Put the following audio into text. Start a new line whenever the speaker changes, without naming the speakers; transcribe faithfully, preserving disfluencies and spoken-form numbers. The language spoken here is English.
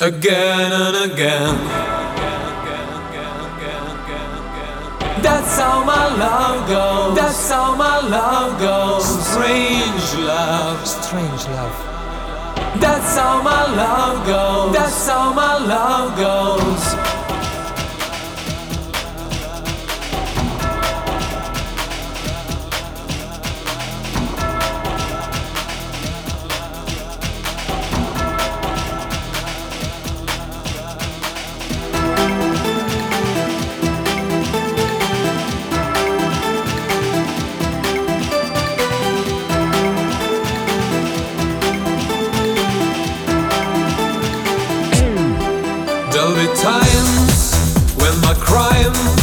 again and again. That's how my love goes. That's how my love goes. Strange love,
Strange love.
that's how my love goes. That's how my love goes. There'll be times when my crime